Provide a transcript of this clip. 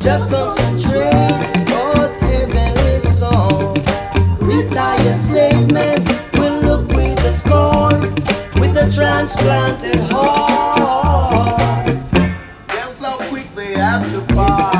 Just concentrate, cause heaven lives on. Retired slave men will look with a scorn, with a transplanted heart. Guess how quick they had to part.